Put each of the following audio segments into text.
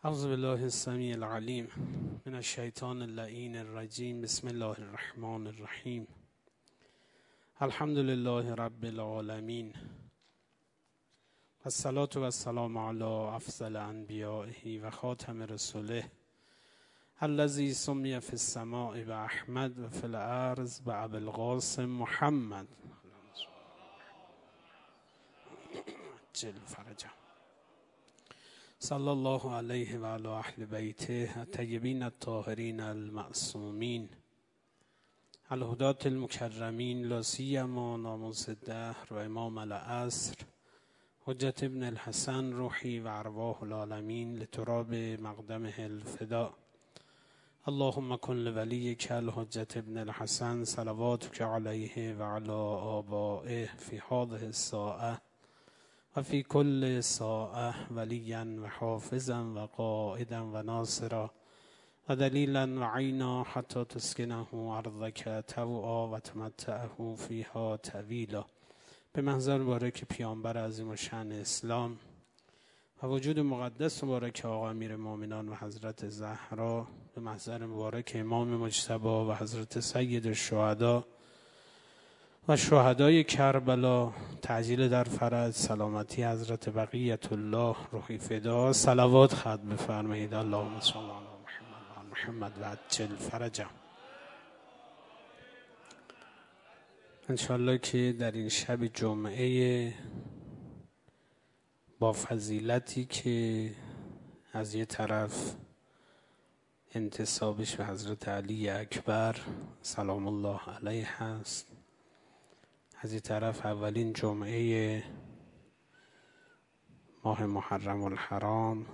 اعوذ بالله السمیع العلیم من الشیطان اللعین الرجیم. بسم الله الرحمن الرحیم. الحمد لله رب العالمین و الصلاة و السلام علی افضل انبیائه و خاتم رسوله الذی سمی فی السماء باحمد و فی الارض بابی القاسم محمد عجل فرجه. صلی الله علیه و علی اهل بیته الطیبین الطاهرین المعصومین الهداة المکرمین لا سیما ناموس الدهر و امام العصر حجت ابن الحسن روحی و ارواح العالمین لتراب مقدمه الفداء. اللهم کن لولیک الحجت ابن الحسن صلواتک علیه و علی آبائه فی هذه الساعه و فی کل ساعه ولیا و حافظا و قائدا و ناصرا و دلیلا و عینا حتی تسکنه ارضک طوعا و تمتعه فیها طویلا. به محضر مبارک پیامبر عظیم الشأن اسلام و وجود مقدس مبارک آقا امیر مومنان و حضرت زهرا، به محضر مبارک امام مجتبی و حضرت سید الشهدا و شهدای کربلا، تعجیل در فرج، سلامتی حضرت بقیت الله روحی فدا، صلوات ختم بفرمایید. اللهم صل علی محمد و محمد و عجل فرجه. انشالله که در این شب جمعه با فضیلتی که از یه طرف انتسابش به حضرت علی اکبر سلام الله علیه هست، از این طرف اولین جمعه ماه محرم الحرام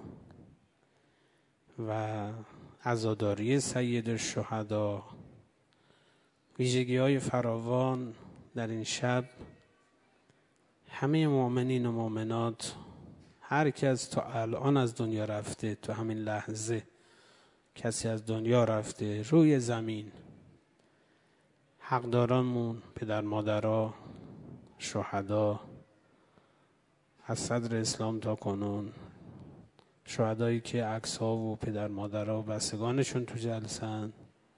و عزاداری سید الشهدا، ویژگی های فراوان در این شب. همه مؤمنین و مؤمنات، هر کس تا الان از دنیا رفته، تو همین لحظه کسی از دنیا رفته روی زمین، حقدارانمون، پدر مادرها، شهدا از صدر اسلام تا کنون، شهدایی که عکس‌ها و پدر مادرها و بستگانشون تو جلسن،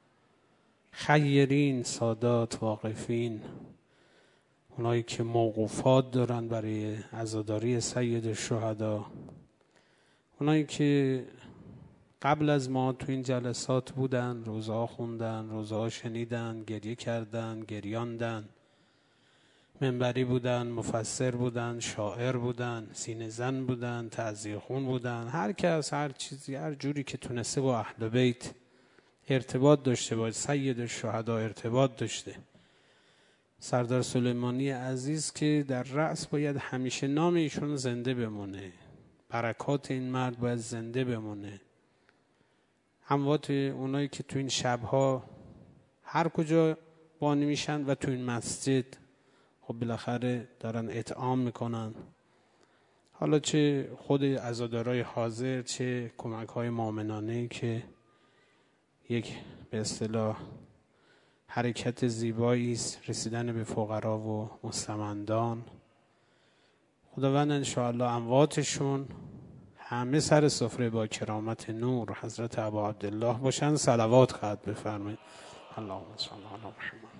خیرین، سادات، واقفین، اونایی که موقوفات دارن برای عزاداری سید الشهدا، اونایی که قبل از ما تو این جلسات بودن، روزها خوندن، روزها شنیدن، گریه کردن، گریاندن، منبری بودن، مفسر بودن، شاعر بودن، سینه زن بودن، تعزیه خون بودن، هر کس هر چیزی هر جوری که تونسته با اهل بیت ارتباط داشته، با سید الشهدا ارتباط داشته. سردار سلیمانی عزیز که در رأس باید همیشه نام ایشون زنده بمونه، برکات این مرد باید زنده بمونه. اموات اونایی که تو این شبها هر کجا بانی میشن و تو این مسجد خب بالاخره دارن اطعام میکنن، حالا چه خود عزادارای حاضر، چه کمک های مؤمنانه که یک به اصطلاح حرکت زیبایی است، رسیدن به فقرا و مستمندان. خداوند انشاءالله امواتشون همه سر سفره با کرامت نور حضرت ابا عبدالله باشن. صلوات ختم بفرمایید. اللهم صل علی محمد.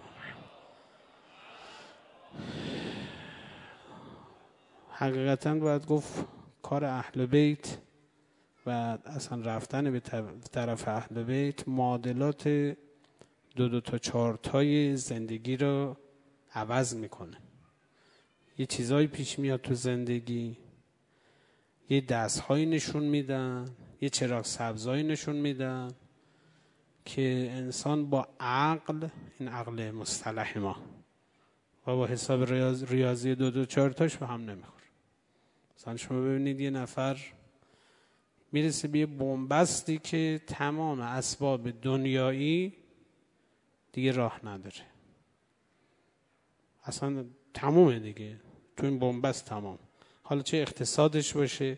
حقیقتا باید گفت کار اهل بیت و اصلا رفتن به طرف اهل بیت معادلات دو تا چهار تای زندگی رو عوض میکنه. یه چیزایی پیش میاد تو زندگی، یه دستهایی نشون میدن، یه چراغ سبزایی نشون میدن که انسان با عقل، این عقل مصطلح ما، و با حساب ریاضی دو چهار تاش به هم نمیخوره. مثلا شما ببینید یه نفر میرسه به یه بنبستی که تمام اسباب دنیایی دیگه راه نداره، اصلا تمومه دیگه، تو این بنبست تمام. حالا چه اقتصادش باشه،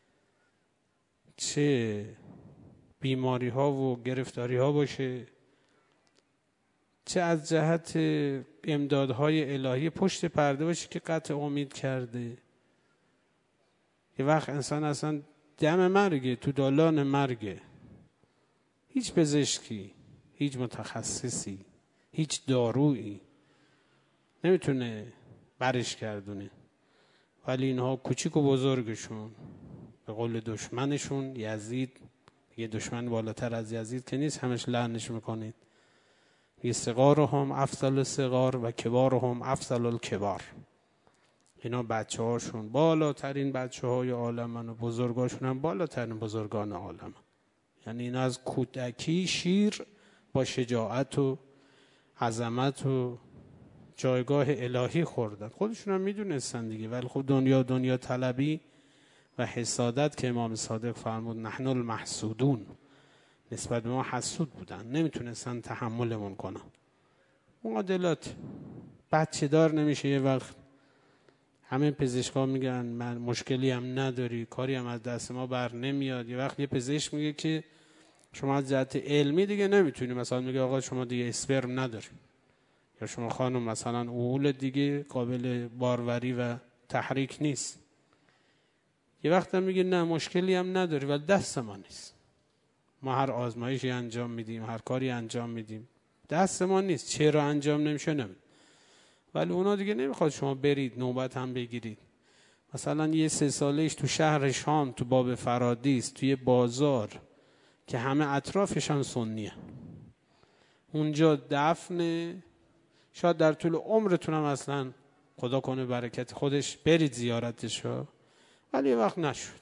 چه بیماری ها و گرفتاری ها باشه، چه از جهت امدادهای الهی پشت پرده باشه که قطع امید کرده. یه وقت انسان اصلا دم مرگه، تو دالان مرگه. هیچ پزشکی، هیچ متخصصی، هیچ دارویی نمیتونه برش گردونه. ولی اینها کوچیک و بزرگشون به قول دشمنشون یزید، یه دشمن بالاتر از یزید که نیست، همش لعنش میکنید. یه صغارهم افضل الصغار و کبارهم افضل الکبار. اینا بچه هاشون بالاترین بچه های عالمن و بزرگاشون هم بالاترین بزرگان عالمن. یعنی اینا از کودکی شیر با شجاعت و عظمت و جایگاه الهی خوردن. خودشون هم میدونستن دیگه، ولی خب دنیا طلبی و حسادت که امام صادق فرمود نحن المحسودون، نسبت به ما حسود بودن، نمیتونستن تحملمون کنن. معادلات بچه دار نمیشه. یه وقت همه پزشکا میگن من مشکلی هم نداری، کاری هم از دست ما بر نمیاد. یه وقت یه پزشک میگه که شما از جهت علمی دیگه نمیتونی، مثلا میگه آقا شما دیگه اسپرم نداری، یا شما خانم مثلا اوول دیگه قابل باروری و تحریک نیست. یه وقت هم میگه نه مشکلی هم نداری ولی دست ما نیست، ما هر آزمایشی انجام میدیم، هر کاری انجام میدیم، دست ما نیست. چرا انجام نمیشه نمید. ولی اونا دیگه نمیخواد شما برید نوبت هم بگیرید. مثلا یه 3 سالهش تو شهر شام تو باب فرادیس توی بازار که همه اطرافش هم سنیه، اونجا دفن، شاید در طول عمرتون هم اصلا خدا کنه برکت خودش برید زیارتش ها، ولی یه وقت نشد.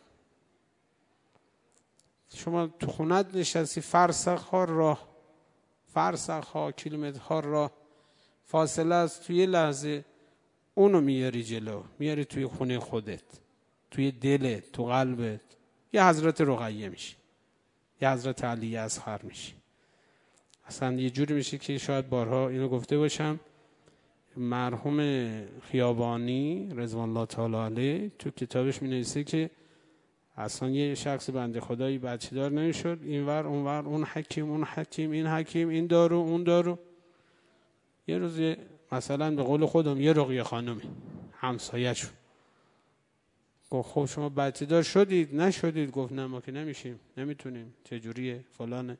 شما تو خونت نشستی، فرسخ ها کیلومترها راه فاصله است، توی لحظه اونو میاری جلو، میاری توی خونه خودت، توی دلت، تو قلبت. یه حضرت رقیه میشی، یه حضرت علی اصغر میشی. اصلا یه جوری میشه که شاید بارها اینو گفته باشم، مرحوم خیابانی رضوان الله تعالی علیه تو کتابش مینویسه که اصلا یه شخص بنده خدایی بچه دار نمیشد، اینور اونور، اون حکیم این حکیم، این دارو اون دارو. یه روز مثلا به قول خودم یه رقیه خانمی همسایه شد، گفت خب شما بچه دار شدید نشدید؟ گفت نه ما که نمیشیم، نمیتونیم، چجوریه فلانه.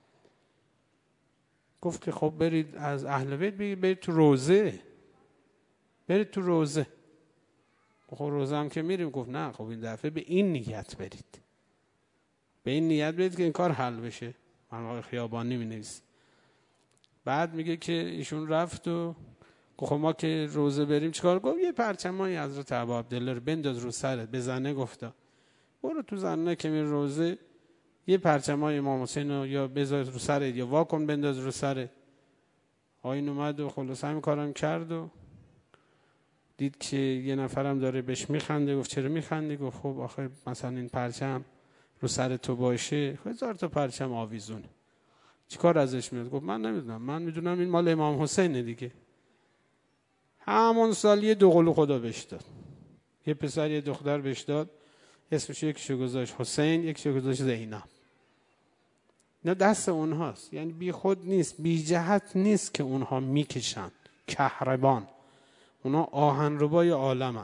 گفت که خب برید از اهل بیت بگید برید تو روزه، برید تو روزه. خب روزه هم که میریم. گفت نه خب این دفعه به این نیت برید، به این نیت برید که این کار حل بشه. من خیابانی مینویسه. بعد میگه که ایشون رفت و گفت ما که روزه بریم چیکار؟ گفت یه پرچمای حضرت ابا عبدالله رو بنداز رو سرت. به زنه گفتا برو تو زنه که میره روزه یه پرچمای امام حسین رو یا بذار رو سرت یا واکن بنداز رو سرت. آین اومد و خلاص همین کارم کرد و دید که یه نفرم داره بهش میخنده. گفت چرا میخندی؟ گفت خب آخه مثلا این پرچم رو سر تو باشه 1000 تا پرچم آویزونه، چیکار ازش میاد؟ گفت من نمیدونم، من میدونم این مال امام حسینه دیگه. همون سال یه 2 قلو خدا بهش داد، یه پسر یه دختر بهش داد، اسمش یکیشو گذاشت حسین، یکیشو گذاشت زینب. نه دست اونهاست، یعنی بی خود نیست، بی جهت نیست که اونها میکشن کهربان. اونا آهنربای عالمن.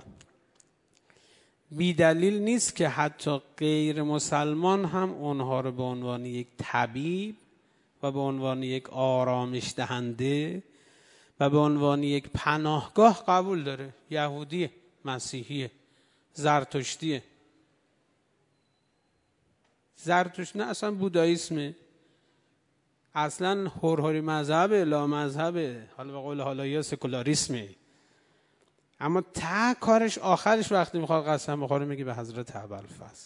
بی دلیل نیست که حتی غیر مسلمان هم اونها رو به عنوان یک طبیب و به عنوان یک آرامش دهنده و به عنوان یک پناهگاه قبول داره. یهودیه، مسیحیه، زرتشتیه. زرتشت نه، اصلا بودایسمه، اصلا هرهری مذهبه، لا مذهبه، حالا به قول حالا یا سکولاریسمه. اما ته کارش آخرش وقتی میخواد قسم بخوره میگه به حضرت ابوالفضل.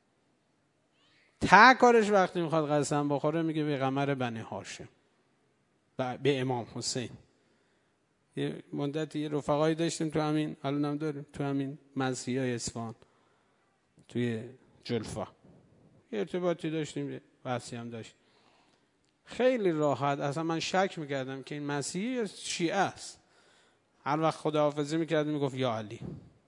ته کارش وقتی میخواد قسم بخوره میگه به قمر بنی هاشم، به امام حسین. یه مدتی یه رفقایی داشتیم تو همین، الان هم داریم، تو همین مسیحای اصفهان توی جلفا یه ارتباطی داشتیم، بحثی هم داشتیم. خیلی راحت اصلا من شک میکردم که این مسیحی یا شیعه است. هر وقت خداحافظی میکرد میگفت یا علی.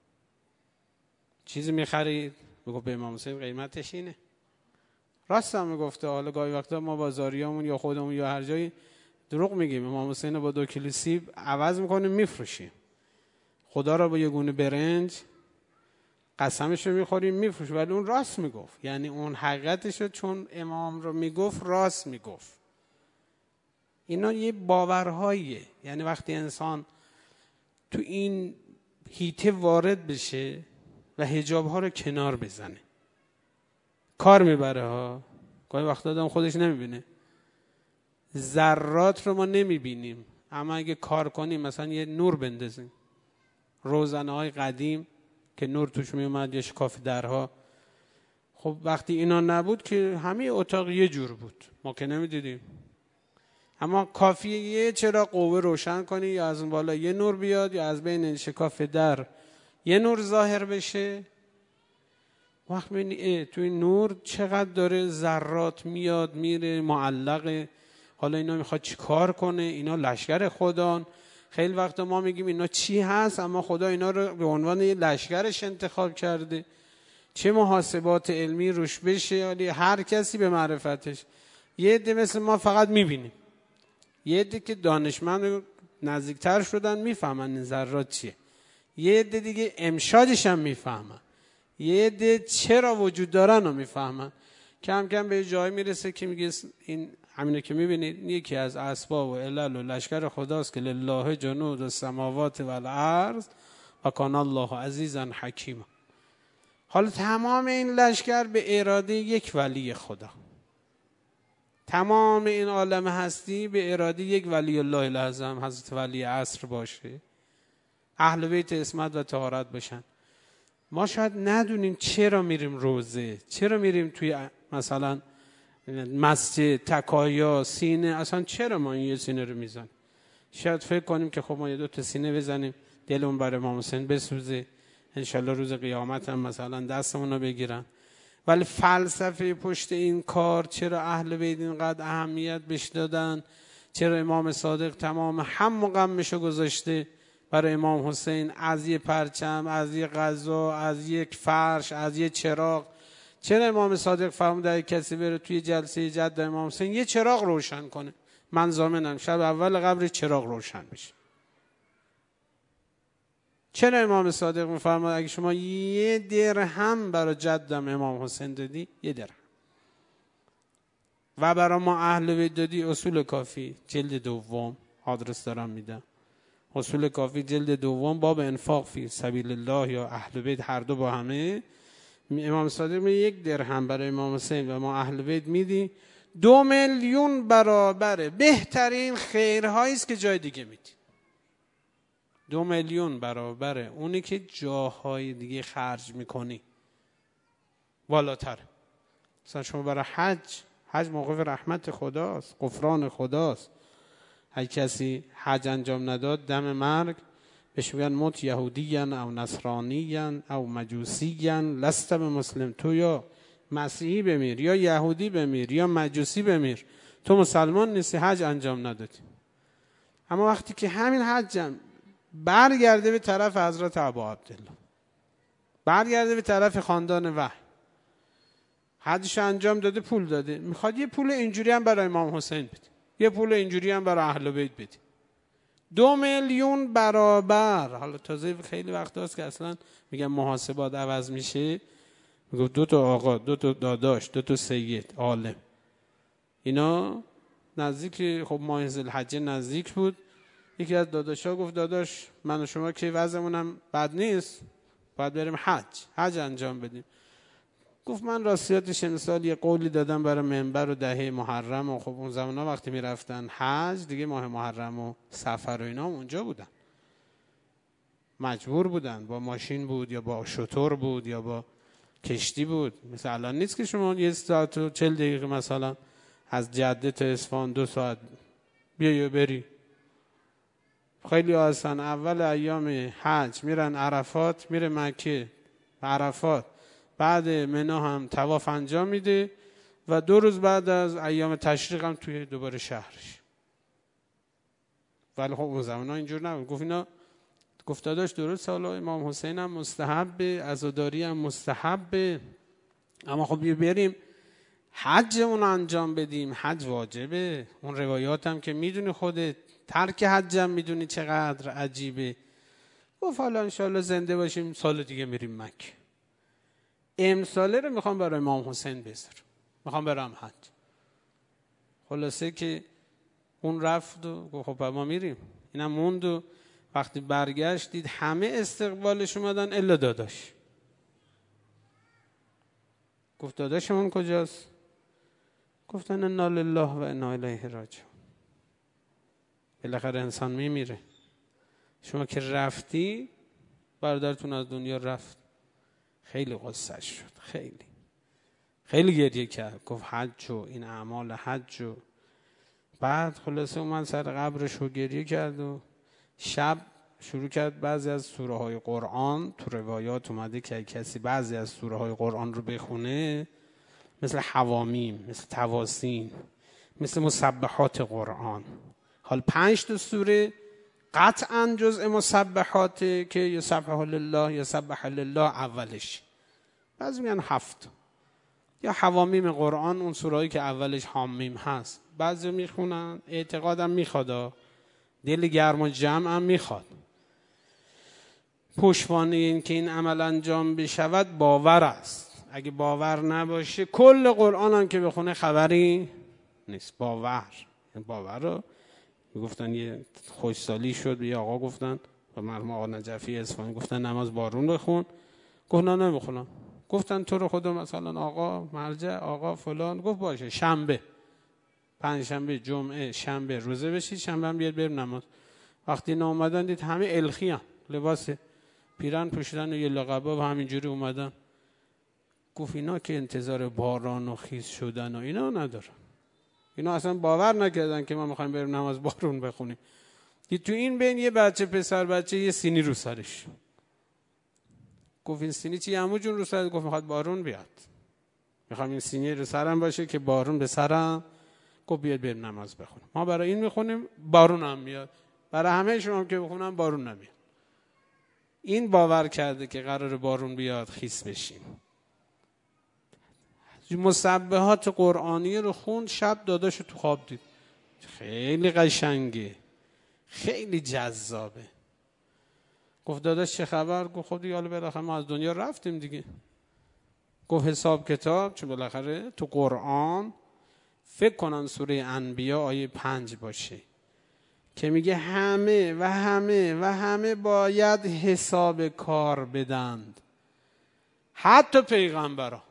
چیزی میخرید میگفت به امام حسین قیمتش اینه. راست هم میگفته. حالا گاهی وقتا ما بازاریامون یا خودمون یا هر جایی دروغ میگیم، امام حسین رو با 2 کیلو سیب عوض میکنیم میفروشیم. خدا را با یه گونه برنج قسمش رو میخوریم میفروش، ولی اون راست میگفت. یعنی اون حقیقتش رو چون امام رو میگفت راست میگفت. اینا یه باورهاییه. یعنی وقتی انسان تو این حیطه وارد بشه و حجاب ها رو کنار بزنه کار میبره ها. گاهی وقت آدم خودش نمیبینه، ذرات رو ما نمیبینیم، اما اگه کار کنیم مثلا یه نور بندازیم، روزنه های قدیم که نور توش میومد یا شکاف درها، خب وقتی اینا نبود که همه اتاق یه جور بود، ما که نمیدیدیم. اما کافیه یه چراغ قوه روشن کنی یا از اون بالا یه نور بیاد یا از بین شکاف در یه نور ظاهر بشه، وقت میبینی توی نور چقدر داره ذرات میاد میره معلقه. حالا اینا میخواد چی کار کنه؟ اینا لشکر خدان. خیلی وقت ما میگیم اینا چی هست، اما خدا اینا رو به عنوان یه لشکرش انتخاب کرده. چه محاسبات علمی روش بشه، ولی هر کسی به معرفتش. یه عده مثل ما فقط میبینیم، یه عده که دانشمند نزدیکتر شدن میفهمن این ذرات چیه، یه عده دیگه امشاجش هم میفهمن، یه عده چرا وجود دارن رو میفهمن. کم کم به جای میرسه که میگه این همینو که میبینید یکی از اسباب و علل و لشکر خداست که لله جنود السماوات و الارض و کان الله عزیزا حکیما. حالا تمام این لشکر به اراده یک ولی خدا، تمام این عالم هستی به اراده یک ولی الله الاعظم حضرت ولی عصر باشه، اهل بیت عصمت و طهارت باشن. ما شاید ندونیم چرا میریم روزه، چرا میریم توی مثلا مسجد، تکایا، سینه، اصلا چرا ما این یه سینه رو میزنیم؟ شاید فکر کنیم که خب ما یه 2 سینه بزنیم دلمون برای امام حسین بسوزه، انشالله روز قیامت هم مثلا دستمون رو بگیرن. ولی فلسفه پشت این کار، چرا اهل بیت اینقدر اهمیت بهش دادن، چرا امام صادق تمام هم و غمشو گذاشته برای امام حسین، از یه پرچم، از یه غذا، از یک فرش، از یه چراغ. چرا امام صادق فرمود اگه کسی بره توی جلسه جد امام حسین یه چراغ روشن کنه، من ضامنم شب اول قبر چراغ روشن بشه. چرا امام صادق میفرماد اگه شما یه درهم برای جدم امام حسین دادی، یه درهم، و برای ما اهل بیت دادی، اصول کافی جلد 2 آدرس دارم میدم، اصول کافی جلد 2 باب انفاق فی سبیل الله یا اهل بیت هر دو با همه، امام صادق میگه 1 درهم برای امام حسین و ما اهل بیت میدی 2 میلیون برابر بهترین خیرهایی است که جای دیگه میدی. 2 میلیون برابر اونی که جاهای دیگه خرج میکنی بالاتر. مثلا شما برای حج موقف رحمت خداست، غفران خداست. هر کسی حج انجام نداد دم مرگ بهش میگن مت یهودیان او نصرانیان او مجوسیان لست به مسلم. تو یا مسیحی بمیر یا یهودی بمیر یا مجوسی بمیر، تو مسلمان نیستی، حج انجام ندادی. اما وقتی که همین حجم برگرده به طرف حضرت ابا عبدالله، برگرده به طرف خاندان وحی، حجش انجام داده، پول داده، میخواد یه پول اینجوری هم برای امام حسین بده، یه پول اینجوری هم برای اهل بیت بده، 2 میلیون برابر. حالا تازه خیلی وقت هست که اصلا میگن محاسبات عوض میشه، میگه 2 تا آقا، 2 تا داداش، 2 تا سید عالم، اینا نزدیک، خب ماه ذوالحجه نزدیک بود، یکی از داداشا گفت داداش من و شما که وضعمونم بد نیست، باید بریم حج انجام بدیم. گفت من راستیاتش امسال یه قولی دادم برای منبر و دهه محرم، و خب اون زمانا وقتی میرفتن حج دیگه ماه محرم و سفر و اینا اونجا بودن، مجبور بودن، با ماشین بود یا با شتر بود یا با کشتی بود. مثل الان نیست که شما 1 ساعت و 40 دقیقه مثلا از جده تا اصفهان 2 ساعت بیا بری. خیلی آسان، اول ایام حج میرن عرفات، میره مکه عرفات، بعد منی هم طواف انجام میده و 2 روز بعد از ایام تشریق هم توی دوباره شهرش. ولی خب اون زمان ها اینجور نبود. گفت اینا، گفت داداش درست، حالا امام حسین هم مستحبه، عزاداری هم مستحبه، اما خب بریم حجمون انجام بدیم، حج واجبه. اون روایات هم که میدونی خودت، ترک حجم میدونی چقدر عجیبه. گفت حالا انشاءالله زنده باشیم سال دیگه میریم مکه. امساله رو میخوام برای امام حسین بذارم، میخوام برم حج. خلاصه که اون رفت و گفت خب ما میریم. اینم موند و وقتی برگشت دید همه استقبالش اومدن الا داداش. گفت داداشمون کجاست؟ گفتن انا لله و انا الیه راجعون. بالاخره انسان میمیره. شما که رفتی، برادرتون از دنیا رفت. خیلی غصه شد، خیلی گریه کرد. گفت حج و این اعمال حج و بعد خلاصه اومد سر قبرش رو گریه کرد و شب شروع کرد بعضی از سوره های قرآن. تو روایات اومده که کسی بعضی از سوره های قرآن رو بخونه، مثل حوامیم، مثل تواسین، مثل مسبحات قرآن. حال 5 تا سوره قطعا جزء مسبحاته که یسبح لله یسبح لله اولش، بعضی میگن 7. یا حوامیم قرآن، اون سورهایی که اولش حامیم هست، بعضی میخونن. اعتقادم میخواد، دل گرم و جمع هم میخواد. پشتوانه این که این عمل انجام بشود باور است. اگه باور نباشه کل قرآن هم که بخونه خبری نیست. باور رو گفتن. یه خوشسالی شد، یه آقا گفتن و مرحوم آقا نجفی اصفهانی گفتن نماز بارون بخون. گفت نه نمیخونم. گفتن تو رو خدا مثلا آقا مرجع، آقا فلان. گفت باشه شنبه، 5 شنبه، جمعه، شنبه روزه بشید، شنبه هم بیاد بریم نماز. وقتی نه اومدن دید همه الخی هم لباس پیرن پوشیدن و یه لقبا و همینجوری اومدن. گفت اینا که انتظار باران و خیز شدن و اینا ندارن، اینا اصلا باور نکردن که ما میخوایم بریم نماز بارون بخونیم. دید تو این بین یه بچه، پسر بچه، یه سینی رو سرش. گفت این سینی چی عمو جون رو سرت؟ گفت میخواد بارون بیاد، میخوام این سینی رو سرم باشه که بارون به سرم. گفت بیاد بریم نماز بخونیم. ما برای این میخونیم بارون هم میاد، برای همه شما که بخونم بارون نمیاد. این باور کرده که قرار بارون بیاد خیس بشیم. مسبحات قرآنی رو خوند. شب داداشو تو خواب دید. خیلی قشنگه، خیلی جذابه. گفت داداش چه خبر؟ گفت خب دیگه حالا بالاخره ما از دنیا رفتیم دیگه. گفت حساب کتاب، چون بالاخره تو قرآن فکر کنن سوره انبیا آیه 5 باشه که میگه همه باید حساب کار بدند، حتی پیغمبرها.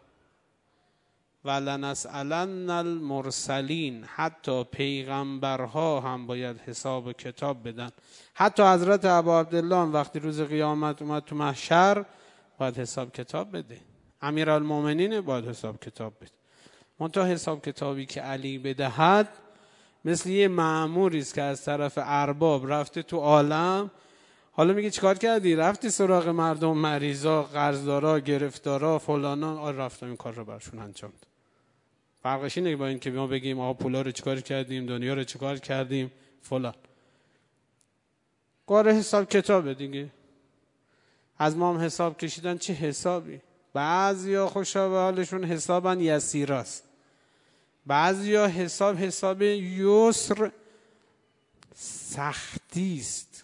ولنسألن المرسلین، حتی پیغمبرها هم باید حساب کتاب بدن. حتی حضرت ابا عبدالله وقتی روز قیامت اومد تو محشر باید حساب کتاب بده. امیرالمومنین باید حساب کتاب بده. منتها حساب کتابی که علی بدهد مثل یه مأموری است که از طرف ارباب رفته تو عالم. حالا میگه چیکار کردی؟ رفتی سراغ مردم، مریضا، قرضدارا، گرفتارا، فلانا، رفتم این کار رو برشون انجام داد. فرقش اینه با این که ما بگیم آقا پولا رو چیکار کردیم، دنیا رو چیکار کردیم، فلان. کار حساب کتابه دیگه. از ما هم حساب کشیدن. چه حسابی؟ بعضیا خوشا به حالشون حسابن یسیراست، بعضیا حساب یسر سختی است.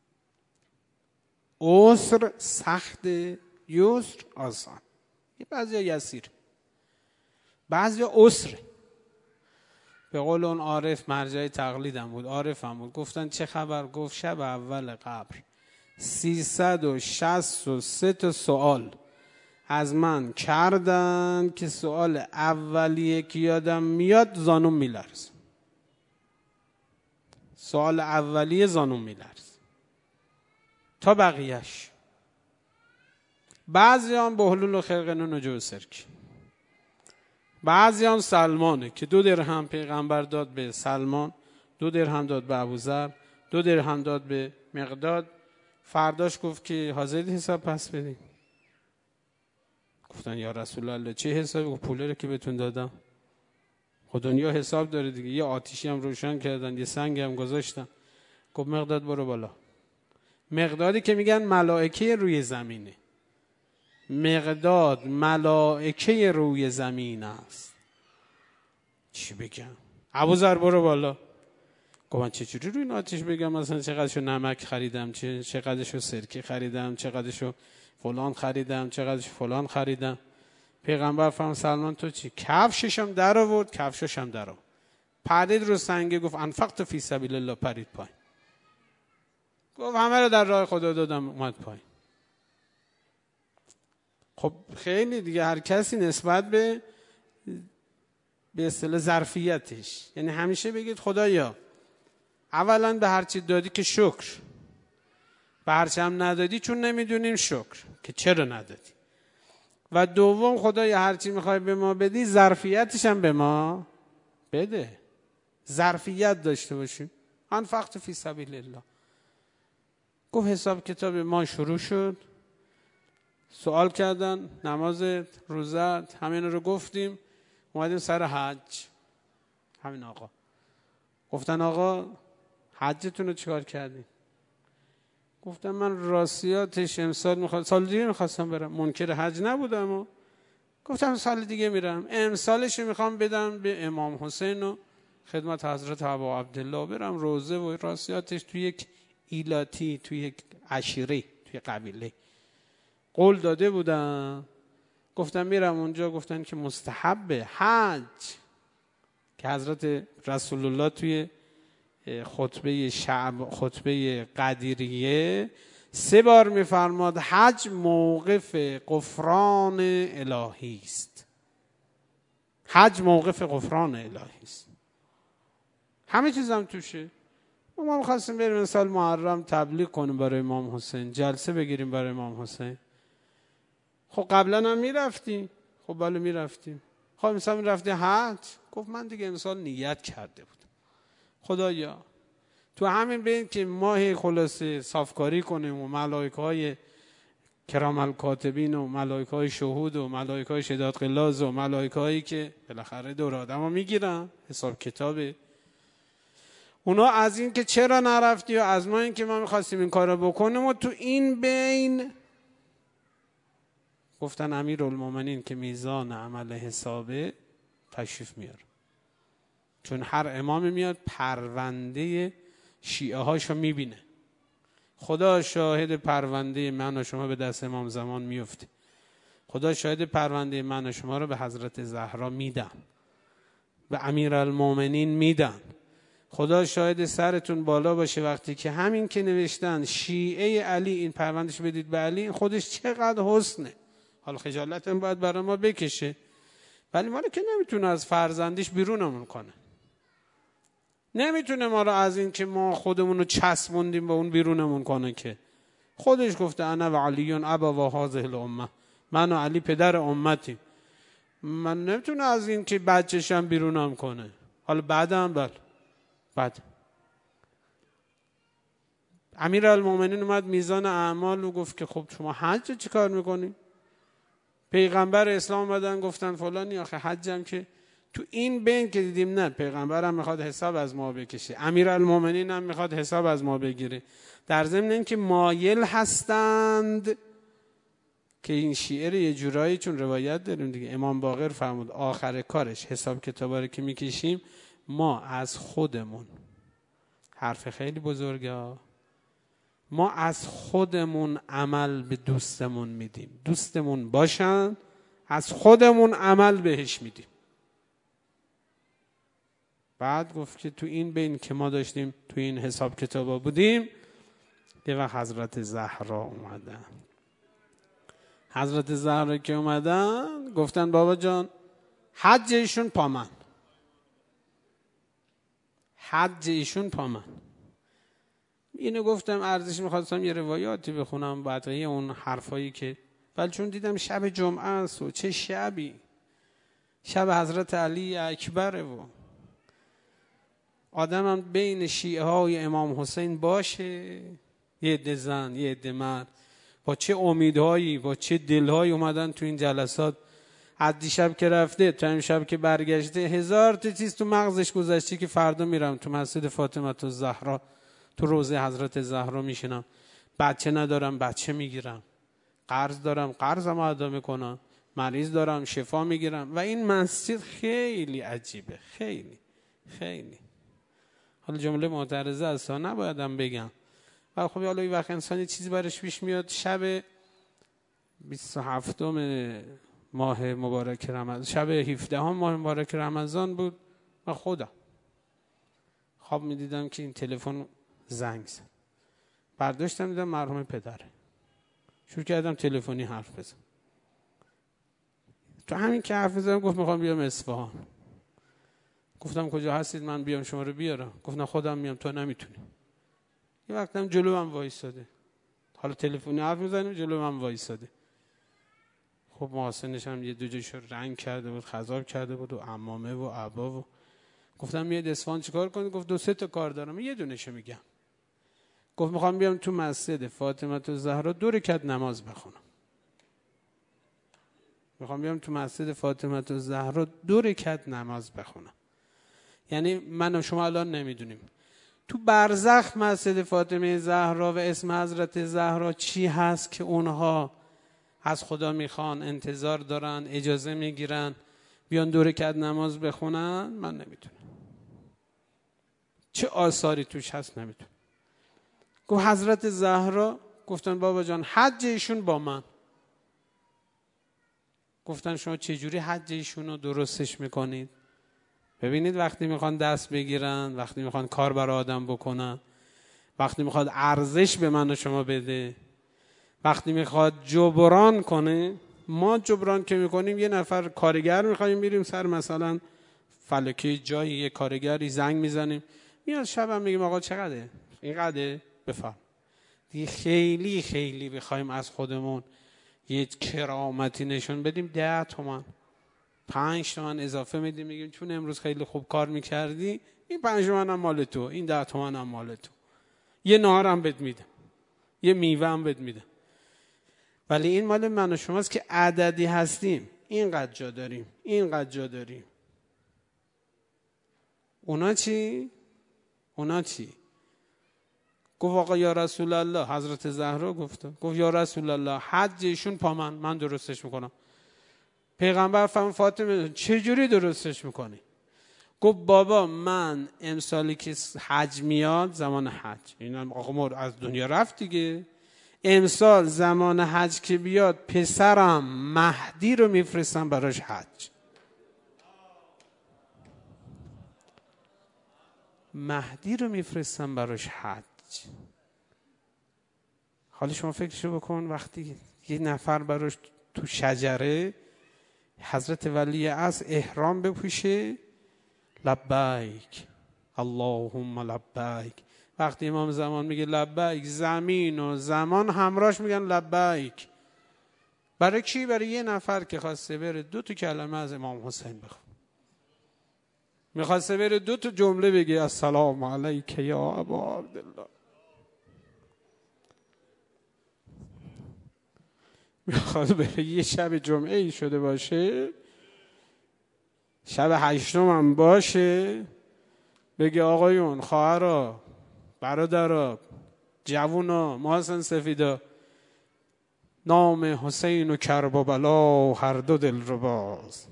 عسر سخت، یسر آسان. بعضیا یسیر، بعضیا عسر. به قول اون عارف، مرجع تقلیدم بود، عارفم بود، گفتن چه خبر؟ گفت شب اول قبر 363 تا سوال از من کردن که سوال اولیه که یادم میاد زانوم میلرز. سوال اولیه زانوم میلرز تا بقیهش. بعضی هم به حلول خرقنون و جو سرکی، بعضی هم سلمانه که 2 درهم پیغمبر داد به سلمان، 2 درهم داد به ابوذر، 2 درهم داد به مقداد. فرداش گفت که حاضرید حساب پس بدین؟ گفتن یا رسول الله چه حسابی؟ گفت پوله رو که بهتون دادم. خود دنیا حساب داره دیگه. یه آتیشی هم روشن کردن، یه سنگ هم گذاشتن. گفت مقداد برو بالا. مقدادی که میگن ملائکه روی زمینه، مقداد ملائکه روی زمین است. چی بگم؟ ابوذر برو بالا. گفت من چجوری روی این آتیش بگم مثلا چقدرشو نمک خریدم، چقدرشو سرکه خریدم، چقدرشو فلان خریدم، چقدرشو فلان خریدم. پیغمبر فرمود سلمان تو چی؟ کفششم در آورد، کفششم در آورد، پرید رو سنگه، گفت انفقت فی سبیل الله، پرید پایین. گفت همه رو در راه خدا دادم، اومد پایین. خب خیلی دیگه هر کسی نسبت به اصطلاح ظرفیتش، یعنی همیشه بگید خدایا اولا به هر چی دادی که شکر، به هر چی هم ندادی چون نمیدونیم شکر که چرا ندادی، و دوم خدایا هر چی میخوای به ما بدی ظرفیتش هم به ما بده، ظرفیت داشته باشیم. انفقت فی سبیل الله. گفت حساب کتاب ما شروع شد، سوال کردن نمازت، روزت، همین رو گفتیم، اومدیم سر حج. همین آقا گفتن آقا حجتون رو چیکار کردین؟ گفتم من راستیاتش امسال میخواد، سال دیگه میخواستم برم، منکر حج نبودم و گفتم سال دیگه میرم، امسالش میخوام بدم به امام حسین و خدمت حضرت ابا عبدالله، برم روزه و راستیاتش توی یک ایلاتی، توی یک عشیره، توی قبیله قول داده بودم. گفتم میرم اونجا، گفتن که مستحب حج، که حضرت رسول الله توی خطبه قدیریه 3 بار میفرماد حج موقف غفران الهی است. حج موقف غفران الهی است، همه چیزم توشه. ما می‌خواستیم بریم سال محرم تبلیغ کنیم برای امام حسین، جلسه بگیریم برای امام حسین. خب قبلا هم میرفتیم، خب بله میرفتیم. خب امسال میرفتی حج؟ گفت من دیگه امسال نیت کرده بودم خدایا تو همین بین که ماه خلاصه صافکاری کنیم و ملائکه‌های کرام الکاتبین و ملائکه‌های شهود و ملائکه‌های شداد غلاظ و ملائکه‌هایی که بالاخره دور آدمو میگیرن، حساب کتابه، اونا از این که چرا نرفتی و از ما این که ما میخواستیم این کارو بکنیم، و تو این بین گفتن امیرالمومنین که میزان عمل حسابه تشریف میاره، چون هر امام میاد پرونده شیعه هاشو میبینه. خدا شاهد پرونده من و شما به دست امام زمان میفته، خدا شاهد پرونده من و شما رو به حضرت زهرا میدن، به امیرالمومنین میدن. خدا شاهد سرتون بالا باشه وقتی که همین که نوشتن شیعه علی این پروندهش بدید به علی، خودش چقدر حسنه. حالا خجالت هم باید برای ما بکشه، ولی ما رو که نمیتونه از فرزندش بیرونمون کنه، نمیتونه ما رو از این که ما خودمون رو چسبوندیم به اون بیرونمون کنه، که خودش گفته انا و علیون ابا و هذه الامه، من و علی پدر امتی، من نمیتونه از این که بچه‌شم بیرونم کنه. حالا بعدم بعد امیرالمومنین اومد میزان اعمال و گفت که خب شما حج چی کار میکنی؟ پیغمبر اسلام اومدن گفتن فلانی آخه حجم، که تو این بین که دیدیم نه، پیغمبرم میخواد حساب از ما بکشه، امیرالمومنین هم میخواد حساب از ما بگیره، در ضمن این که مایل هستند که این شیعه رو یه جورایی، چون روایت داریم دیگه، امام باقر فرمود آخر کارش حساب کتابا رو که میکشیم ما از خودمون، حرف خیلی بزرگه، ما از خودمون عمل به دوستمون میدیم، دوستمون باشن از خودمون عمل بهش میدیم. بعد گفت که تو این بین که ما داشتیم تو این حساب کتابا بودیم، یه وقت حضرت زهرا اومدن. حضرت زهرا که اومدن گفتن بابا جان حج ایشون پا من، حج ایشون پا من. اینو گفتم ارزش میخواستم یه روایاتی بخونم بقیه اون حرفایی که، ولی چون دیدم شب جمعه است و چه شبی، شب حضرت علی اکبره و آدمم بین شیعه های امام حسین باشه، یه عده زن یه عده مرد، با چه امیدهایی با چه دلهایی اومدن تو این جلسات. از دیشب که رفته تا امشب که برگشته 1000 تا چیز تو مغزش گذشته که فردا میرم تو مسجد فاطمه الزهرا تو روضه حضرت زهرا میشینم، بچه ندارم بچه میگیرم، قرض دارم قرضم ادا میکنم، مریض دارم شفا میگیرم. و این مسجد خیلی عجیبه، خیلی خیلی، حالا جمله معترضه است نبایدم بگم، ولی خب حالا این وقت انسان چیزی برش پیش میاد. شب 27 ماه مبارک رمضان، شب 17 ماه مبارک رمضان بود. من خودم خواب میدیدم که این تلفن زنگ زد. برداشتم دیدم مرحوم پدره. شروع کردم تلفنی حرف بزنم. تو همین که حرف بزنم گفت میخوام بیام اصفهان. گفتم کجا هستید من بیام شما رو بیارم؟ گفت نه خودم میام، تو نمیتونی. یه وقتم جلو من وایساده، حالا تلفنی حرف میزنیم جلو من وایساده. خب محاسنش هم یه دو جایشو رنگ کرده بود، خضاب کرده بود و عمامه و عبا و گفتم میاد اصفهان چیکار کنید؟ گفت 2-3 تا کار دارم، یه دونهشو میگم. گفت میخوام بیام تو مسجد فاطمه الزهرا 2 رکعت نماز بخونم. میخوام بیام تو مسجد فاطمه الزهرا 2 رکعت نماز بخونم. یعنی من و شما الان نمیدونیم تو برزخ مسجد فاطمه زهرا و اسم حضرت زهرا چی هست که اونها از خدا میخوان، انتظار دارن، اجازه میگیرن بیان 2 رکعت نماز بخونن. من نمیدونم چه آثاری توش هست، نمیدونم. گفت حضرت زهرا، گفتن بابا جان حج ایشون با من. گفتن شما چجوری حج ایشون رو درستش میکنید؟ ببینید وقتی میخوان دست بگیرن، وقتی میخوان کار برای آدم بکنن، وقتی میخواد ارزش به من و شما بده، وقتی میخواد جبران کنه، ما جبران که میکنیم یه نفر کارگر میخوایم میریم سر مثلا فلکه جایی، یه کارگری زنگ میزنیم میاد شبم میگیم آقا چقدره؟ اینقدره؟ بفهم. دیگه خیلی خیلی بخوایم از خودمون یه کرامتی نشون بدیم 10 تومن 5 تومن اضافه میدیم، میگیم چون امروز خیلی خوب کار میکردی این 5 تومن هم مال تو، این 10 تومن هم مال تو، یه نهار هم بهت میدم، یه میوه هم بهت میدم. ولی این مال من و شماست که عددی هستیم، اینقدر جا داریم، اینقدر جا داریم. اونا چی؟ اونا چی؟ گفت آقا یا رسول الله، حضرت زهرا گفت یا رسول الله حجشون پا من درستش میکنم. پیغمبر فرمود فاطمه چجوری درستش میکنی؟ گفت بابا من امسالی که حج میاد، زمان حج، اینم آقا از دنیا رفت دیگه، امسال زمان حج که بیاد پسرم مهدی رو میفرستم براش حج. مهدی رو میفرستم براش حج. حالا شما فکرشو بکن وقتی یه نفر براش تو شجره حضرت ولی عصر احرام بپوشه، لبیک اللهم لبیک، وقتی امام زمان میگه لبیک، زمین و زمان همراهش میگن لبیک. برای کی؟ برای یه نفر که خواسته بره 2 تا کلمه از امام حسین بخونه، میخواسته بره 2 تا جمله بگه السلام علیک یا ابا عبدالله، میخواد بره یه شب جمعه ای شده باشه، شب 8 هم باشه، بگه آقایون، خواهرا، برادرا، جوونا، محسن سفیدا، نام حسین و کرب و بلا هر دو دل رو باز،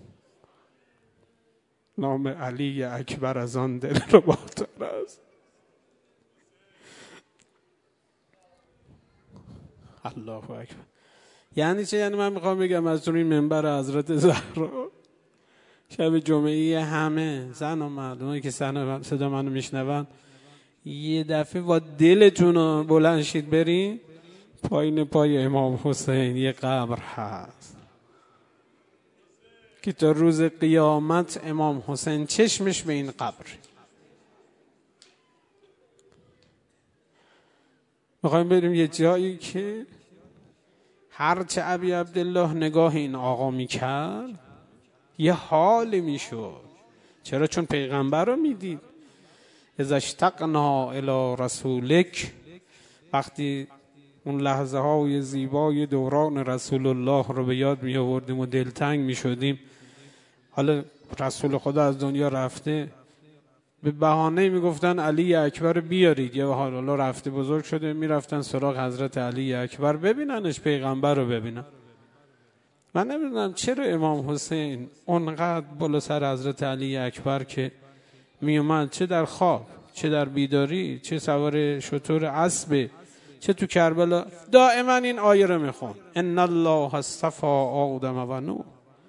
نام علی اکبر از آن دل رو باتر است. الله اکبر. یعنی چه؟ یعنی من میخوام بگم از این منبر حضرت زهرا شب جمعه همه زن و مردمایی که صدا منو میشنون یه دفعه با دلتون رو بلند شید برین پایین پای امام حسین یه قبر هست که تا روز قیامت امام حسین چشمش به این قبر. میخوایم بریم یه جایی که هرچه ابی عبدالله نگاه این آقا میکرد یه حالی میشد. چرا؟ چون پیغمبر رو میدید. اذا اشتقنا الی رسولک، وقتی اون لحظه های زیبای دوران رسول الله رو به یاد می آوردیم و دلتنگ می شدیم. حالا رسول خدا از دنیا رفته، به بهانه می گفتن علی اکبر بیارید، یا حالا رفته بزرگ شده، می رفتن سراغ حضرت علی اکبر ببیننش، پیغمبر رو ببینن. من نمیدونم چرا امام حسین اونقدر بالا سر حضرت علی اکبر که می اومد، چه در خواب چه در بیداری، چه سوار شتر اسب، چه تو کربلا، دائما این آیه رو میخون ان الله اصطفى آدم و نوح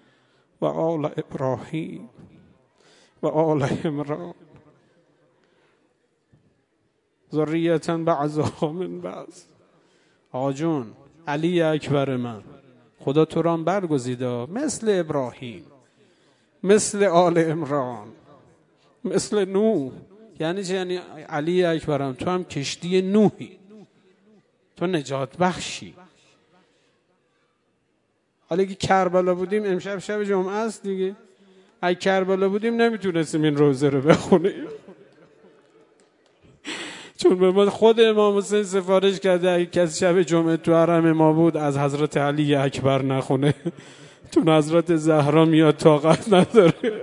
و آل ابراهیم و آل عمران ذریة بعضها من بعض. آقا جون، علی اکبر من، خدا تو رام برگزیده مثل ابراهیم، مثل آل عمران، مثل نوح. یعنی چه؟ یعنی علی اکبرم تو هم کشتی نوحی، تو نجات بخشی. حالا که کربلا بودیم، امشب شب جمعه است دیگه، اگه کربلا بودیم نمیتونستیم این روزه رو بخونیم، چون به ما خود امام حسین سفارش کرده اگه کسی شب جمعه تو حرم ما بود از حضرت علی اکبر نخونه، چون حضرت زهرا میاد طاقت نداره.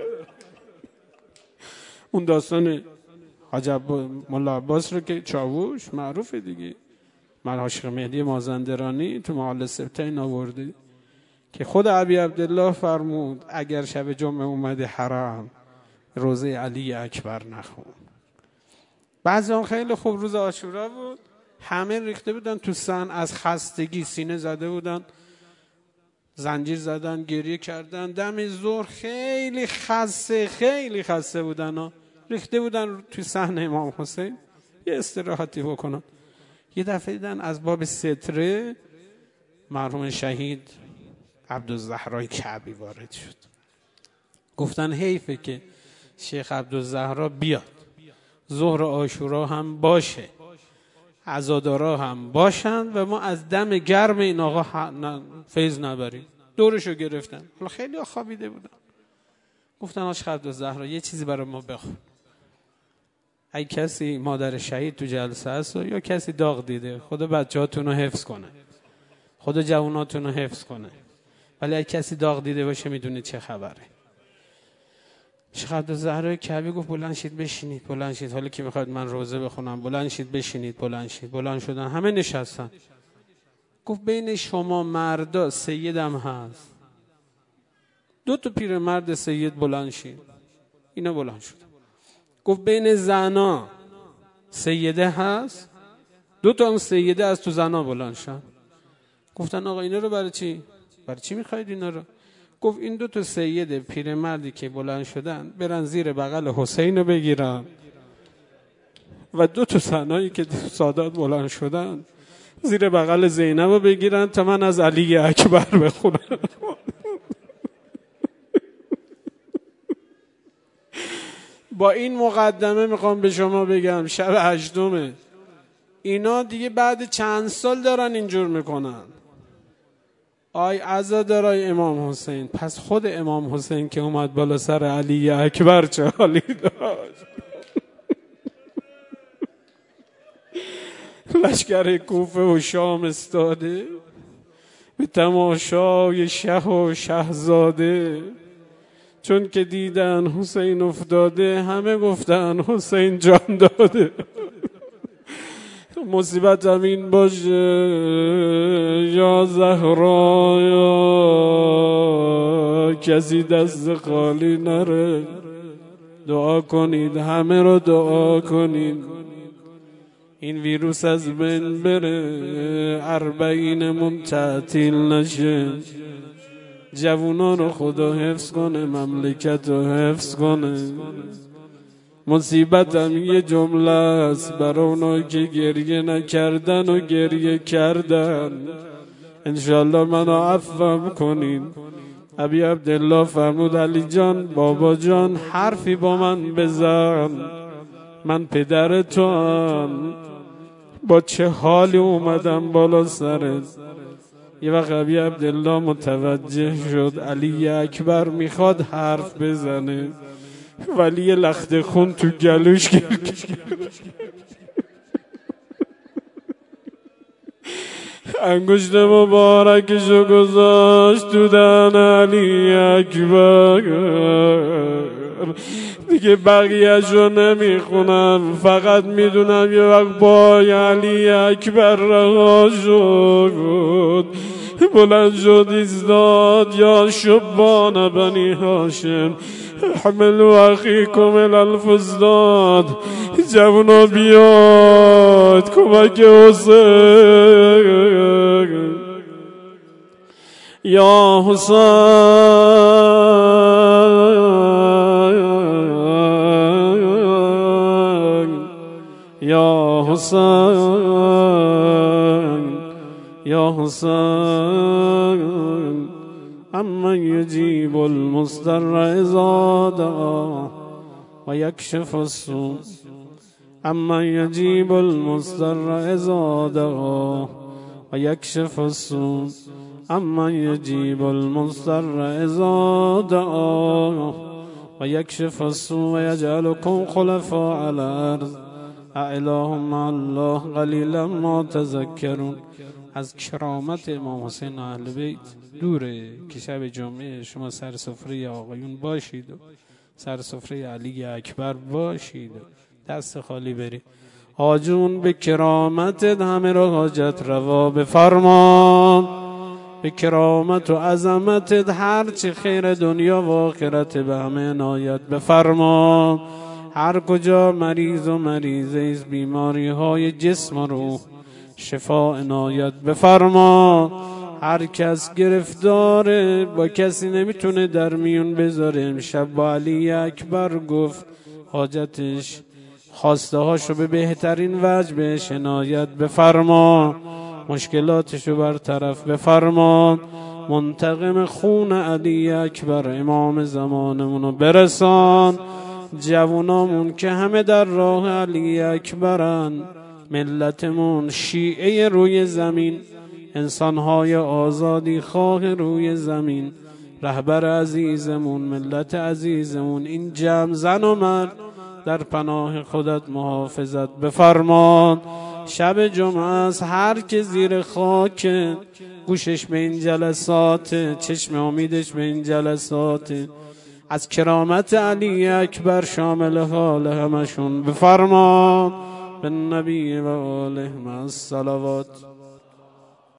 اون داستان حاج مولا عباس رو که چاووش معروفه دیگه، من عاشق مهدی مازندرانی تو معال سبتین آورده که خود ابی عبدالله فرمود اگر شب جمعه اومده حرم روزه علی اکبر نخون. بعضی آن خیلی خوب روز عاشورا بود، همه ریخته بودن تو سن، از خستگی سینه زده بودن، زنجیر زدن، گریه کردن. دم ظهر خیلی خسته بودن، ریخته بودن تو صحن امام حسین یه استراحتی بکنن. یه دفعه دیدن از باب ستره مرحوم شهید عبدالزهرا کعبی وارد شد. گفتن حیفه که شیخ عبدالزهرا بیاد، ظهر عاشورا هم باشه، عزادارا هم باشن و ما از دم گرم این آقا فیض نبریم. دورشو گرفتن، حالا خیلی خوابیده بودن. گفتن آشق عبدالزهرا یه چیزی برای ما بخون. اگه کسی مادر شهید تو جلسه هست یا کسی داغ دیده، خدا بچه‌هاتون رو حفظ کنه، خدا جواناتون رو حفظ کنه، ولی اگه کسی داغ دیده باشه میدونه چه خبره. شیخ عبدالزهرا کعبی گفت بلند شید بشینید، بلند شید، حالا که میخواید من روزه بخونم، بلند شید بشینید، بلند شید. بلند شدن، همه نشستن. گفت بین شما مردا سیدم هست، 2 پیرمرد سید بلند شید. اینا بلند شد. گفت بین زنا سیده هست، 2 هم سیده از تو زنا بلند شد. گفتن آقا اینا رو برای چی میخواید اینا رو؟ گفت این 2 سید پیرمردی که بلند شدن برن زیر بغل حسین رو بگیرن و 2 زنایی که سادات بلند شدن زیر بغل زینب رو بگیرن تا من از علی اکبر بخونم. با این مقدمه میخوام به شما بگم شب 8م اینا دیگه بعد چند سال دارن اینجور میکنن. آی عزادارای امام حسین، پس خود امام حسین که اومد بالا سر علی اکبر چه حالی داشت؟ لشکر کوفه و شام استاده به تماشای شه و شهزاده، چون که دیدن حسین افتاده همه گفتن حسین جان داده. مصیبت همین باشه یا زهرا، یا کسی دست خالی نره. دعا کنید، همه رو دعا کنید این ویروس از بین بره، 40 تعطیل نشه، جوونا رو خدا حفظ کنه، مملکت رو حفظ کنه. مصیبت هم یه جمله است برای اونایی که گریه نکردن و گریه کردن. انشالله منو عفو کنین. ابی عبدالله فرمود علی جان، بابا جان حرفی با من بزن، من پدر تو هم، با چه حالی اومدم بالا سرت. یه وقت ابی عبدالله متوجه شد علی اکبر میخواد حرف بزنه ولی یه لخت خون تو گلوش انگشت مبارکشو گذاشت تو دهن علی اکبر. دیگه بقیه‌شو نمیخونم، فقط میدونم یه وقت پای علی اکبر رها شد، بلند شد ایستاد، یا شبان بنی هاشم حملوا اخیکم الالفزداد، جوونا بیاد کمک حسین، یا حسین یا حسین یا حسین اما یجیب المضطر اذا دعا و یکشف السوء اما یجیب المضطر اذا دعا و یکشف السوء اما یجیب المضطر اذا دعا و یکشف السوء و یجعلکم خلفاء الارض اله مع الله قلیلا ما تذکرون. از کرامت امام حسین اهل بیت دوره که شب جمعه شما سر سفره آقایون باشید و سر سفره علی اکبر باشید و دست خالی برید. حاجون به کرامتت همه را حاجت روا بفرما، به کرامت و عظمتت هرچی خیر دنیا و آخرت به همه عنایت بفرما. هر کجا مریض و مریضه است بیماری های جسم و روح شفا عنایت بفرما. هر کس گرفتاره با کسی نمیتونه در میون بذاره، امشب با علی اکبر گفت حاجتش خواسته هاشو به بهترین وجه بهش عنایت بفرما، مشکلاتشو برطرف بفرما. منتقم خون علی اکبر امام زمانمونو برسان. جوانامون که همه در راه علی اکبرن، ملتمون شیعه روی زمین، انسانهای آزادی خواه روی زمین، رهبر عزیزمون، ملت عزیزمون، این جمع زن و مرد در پناه خودت محافظت بفرمان. شب جمعه است، هر که زیر خاک گوشش به این جلسات، چشم امیدش به این جلسات، از کرامت علی اکبر شامل حال همشون بفرمان. به نبی و آله مع الصلوات.